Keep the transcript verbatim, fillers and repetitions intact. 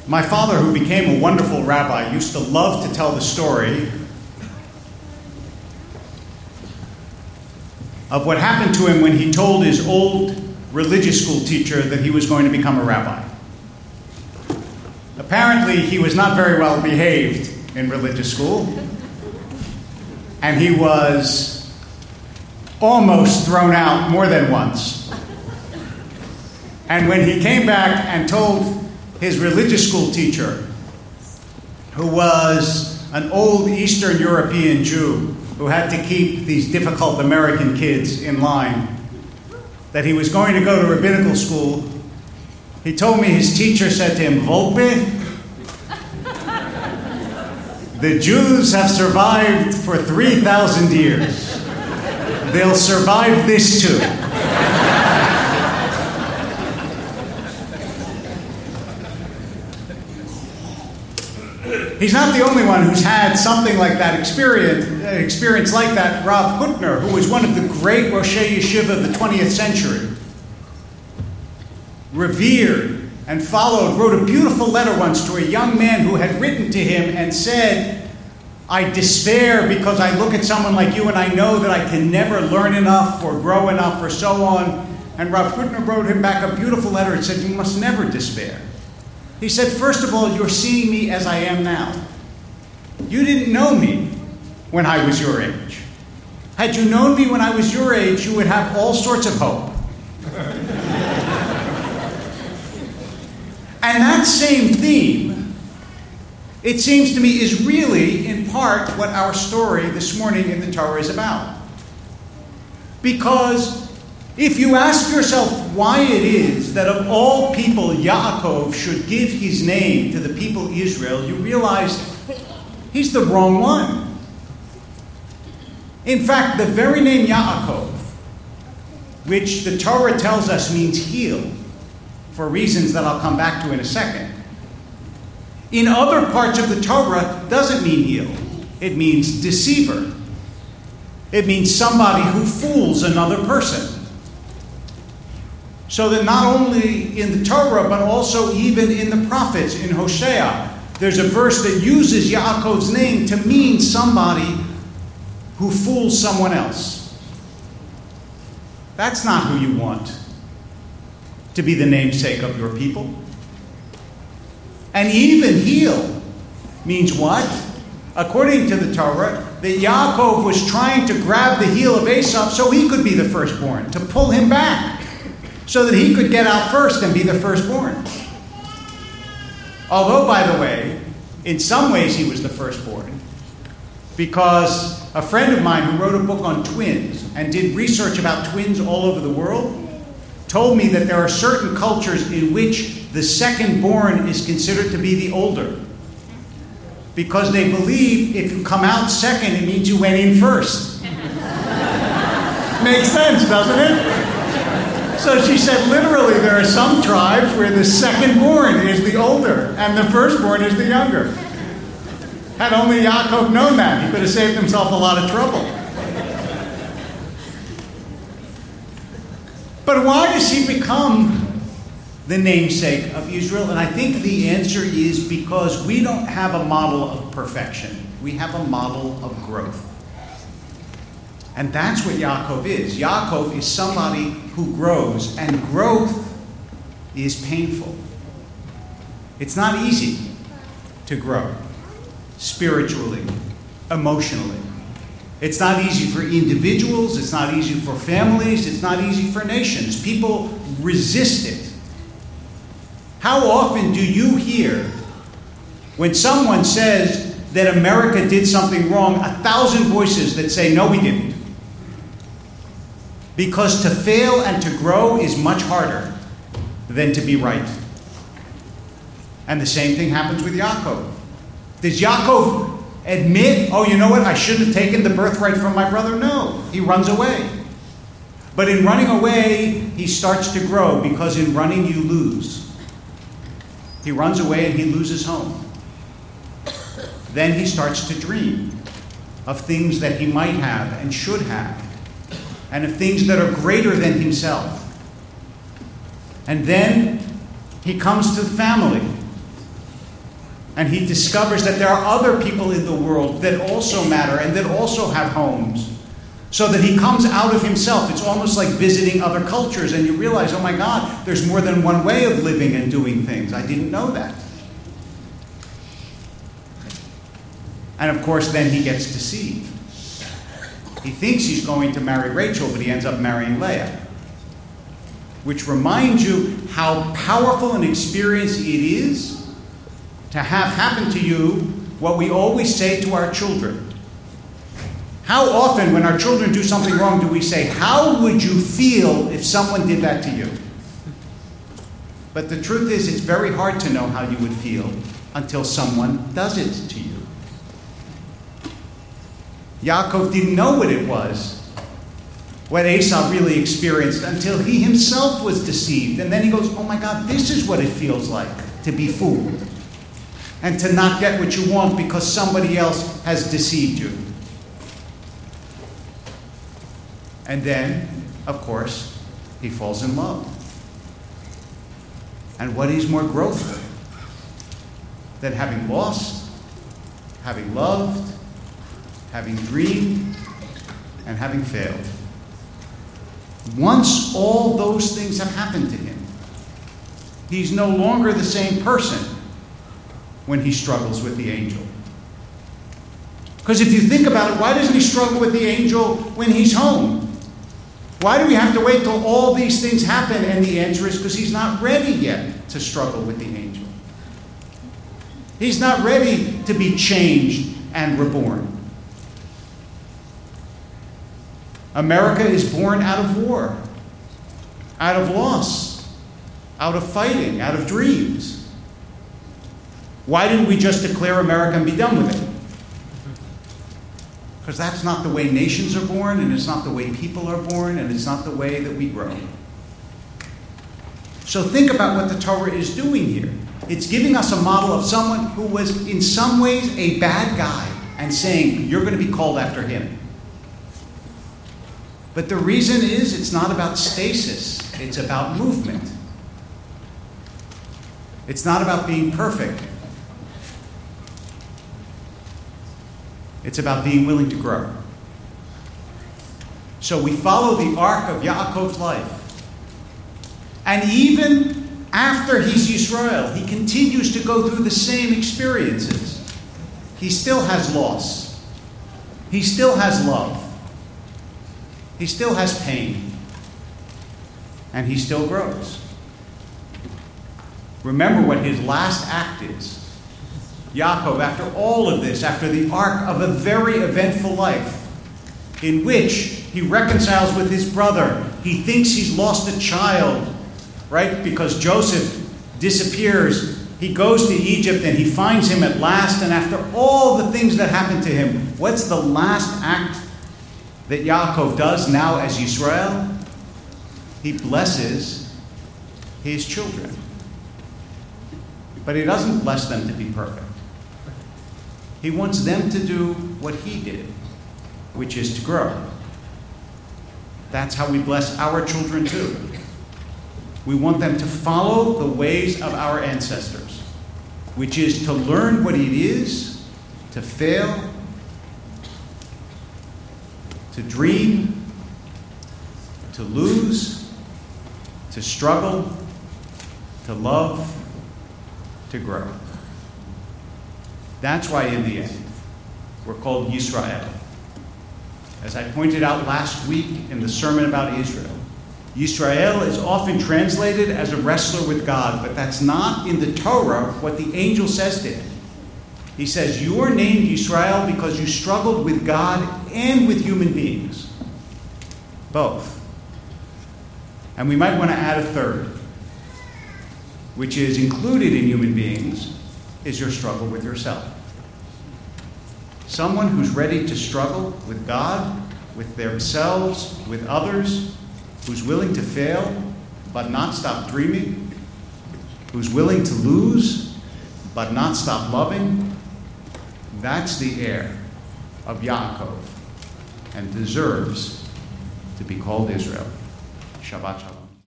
My father, who became a wonderful rabbi, used to love to tell the story of what happened to him when he told his old religious school teacher that he was going to become a rabbi. Apparently, he was not very well behaved in religious school, and he was almost thrown out more than once. And when he came back and told his religious school teacher, who was an old Eastern European Jew who had to keep these difficult American kids in line, that he was going to go to rabbinical school, he told me his teacher said to him, "Volpe, the Jews have survived for three thousand years. They'll survive this too." He's not the only one who's had something like that experience, an experience like that. Rav Hutner, who was one of the great Roshei Yeshiva of the twentieth century, revered and followed, wrote a beautiful letter once to a young man who had written to him and said, "I despair because I look at someone like you and I know that I can never learn enough or grow enough," or so on. And Rav Hutner wrote him back a beautiful letter and said, "You must never despair." He said, "First of all, you're seeing me as I am now. You didn't know me when I was your age. Had you known me when I was your age, you would have all sorts of hope." And that same theme, it seems to me, is really, in part, what our story this morning in the Torah is about. Because if you ask yourself why it is that of all people Yaakov should give his name to the people Israel, you realize he's the wrong one. In fact, the very name Yaakov, which the Torah tells us means heel, for reasons that I'll come back to in a second, in other parts of the Torah doesn't mean heel. It means deceiver. It means somebody who fools another person. So that not only in the Torah, but also even in the prophets, in Hosea, there's a verse that uses Yaakov's name to mean somebody who fools someone else. That's not who you want to be the namesake of your people. And even heel means what? According to the Torah, that Yaakov was trying to grab the heel of Esau so he could be the firstborn, to pull him back, so that he could get out first and be the firstborn. Although, by the way, in some ways he was the firstborn, because a friend of mine who wrote a book on twins and did research about twins all over the world told me that there are certain cultures in which the second-born is considered to be the older, because they believe if you come out second, it means you went in first. Makes sense, doesn't it? So she said, literally, there are some tribes where the second-born is the older and the firstborn is the younger. Had only Yaakov known that, he could have saved himself a lot of trouble. But why does he become the namesake of Israel? And I think the answer is because we don't have a model of perfection. We have a model of growth. And that's what Yaakov is. Yaakov is somebody who grows, and growth is painful. It's not easy to grow spiritually, emotionally. It's not easy for individuals. It's not easy for families. It's not easy for nations. People resist it. How often do you hear when someone says that America did something wrong, a thousand voices that say, no, we didn't? Because to fail and to grow is much harder than to be right. And the same thing happens with Yaakov. Does Yaakov admit, oh, you know what, I shouldn't have taken the birthright from my brother? No, he runs away. But in running away, he starts to grow, because in running you lose. He runs away and he loses home. Then he starts to dream of things that he might have and should have, and of things that are greater than himself. And then he comes to family, And he discovers that there are other people in the world that also matter and that also have homes. So that he comes out of himself. It's almost like visiting other cultures, and you realize, oh my God, there's more than one way of living and doing things. I didn't know that. And of course, then he gets deceived. He thinks he's going to marry Rachel, but he ends up marrying Leah. Which reminds you how powerful an experience it is to have happen to you what we always say to our children. How often when our children do something wrong do we say, how would you feel if someone did that to you? But the truth is, it's very hard to know how you would feel until someone does it to you. Yaakov didn't know what it was, what Esau really experienced, until he himself was deceived. And then he goes, oh my God, this is what it feels like to be fooled and to not get what you want because somebody else has deceived you. And then, of course, he falls in love. And what is more growth than having lost, having loved, having dreamed, and having failed? Once all those things have happened to him, he's no longer the same person when he struggles with the angel. Because if you think about it, why doesn't he struggle with the angel when he's home? Why do we have to wait till all these things happen? And the answer is because he's not ready yet to struggle with the angel. He's not ready to be changed and reborn. America is born out of war, out of loss, out of fighting, out of dreams. Why didn't we just declare America and be done with it? Because that's not the way nations are born, and it's not the way people are born, and it's not the way that we grow. So think about what the Torah is doing here. It's giving us a model of someone who was in some ways a bad guy and saying, you're going to be called after him. But the reason is it's not about stasis. It's about movement. It's not about being perfect. It's about being willing to grow. So we follow the arc of Yaakov's life. And even after he's Yisrael, he continues to go through the same experiences. He still has loss. He still has love. He still has pain. And he still grows. Remember what his last act is. Yaakov, after all of this, after the arc of a very eventful life, in which he reconciles with his brother, he thinks he's lost a child, right? Because Joseph disappears. He goes to Egypt and he finds him at last, and after all the things that happened to him, what's the last act that Yaakov does now as Yisrael? He blesses his children. But he doesn't bless them to be perfect. He wants them to do what he did, which is to grow. That's how we bless our children too. We want them to follow the ways of our ancestors, which is to learn what it is to fail, to dream, to lose, to struggle, to love, to grow. That's why in the end, we're called Yisrael. As I pointed out last week in the sermon about Israel, Yisrael is often translated as a wrestler with God, but that's not in the Torah what the angel says to him. He says, you are named Yisrael because you struggled with God and with human beings. Both. And we might want to add a third, which is included in human beings, is your struggle with yourself. Someone who's ready to struggle with God, with themselves, with others, who's willing to fail but not stop dreaming, who's willing to lose but not stop loving, that's the heir of Yaakov and deserves to be called Israel. Shabbat Shalom.